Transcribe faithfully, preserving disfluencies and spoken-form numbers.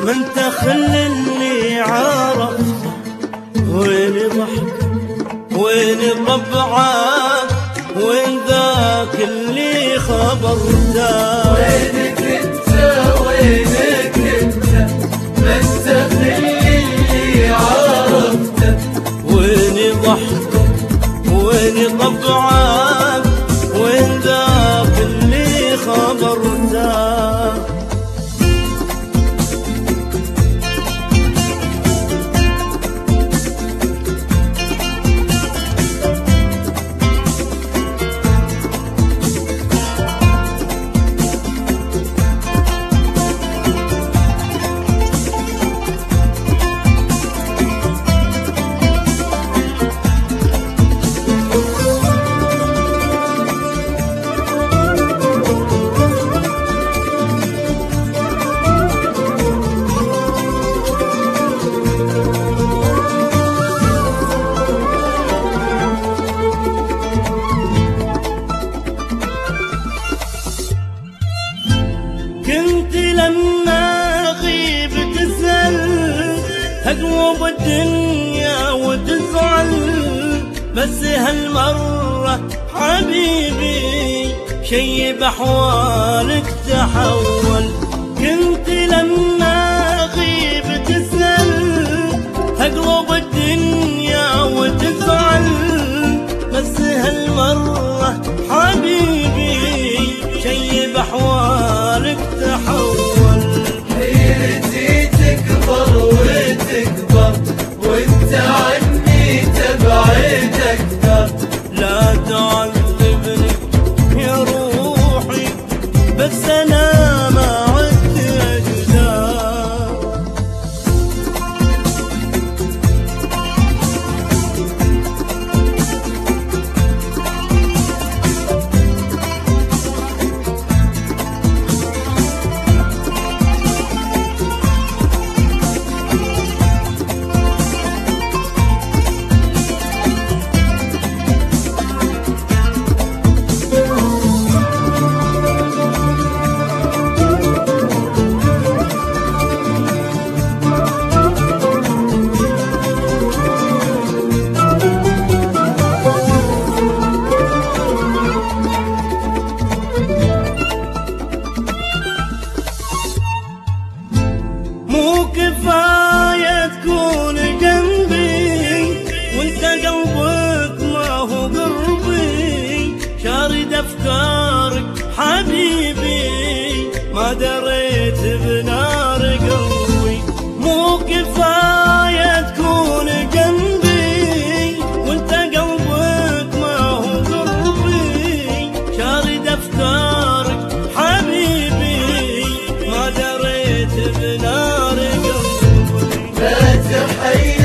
ما انت خل اللي عرفته، وين ضحكك وين طبعك وين ذاك اللي خبرته. وينك انت وينك انت ما انت خل اللي عرفته، وين ضحكك وين طبعك وين ذاك اللي خبرته. كنت لما اغيب تسأل تقلب الدنيا وتزعل، بس هالمرة حبيبي شي بأحوالك تحول. كنت لما اغيب تسأل تقلب الدنيا وتزعل، بس هالمرة حبيبي شي بأحوالك تحول. حيرتي تكبر وتكبر وانت عني تبعد اكثر. لا تعذبني يا روحي بس انا ما عدت اقدر. مو كفاية تكون جنبي وانت قلبك ما هو قربي، شارد افكارك حبيبي ما دريت بنار قلبي. مو كفاية تكون جنبي وانت قلبك ما هو قربي، شارد افكارك حبيبي ما دريت بنار قلبي. لا تحير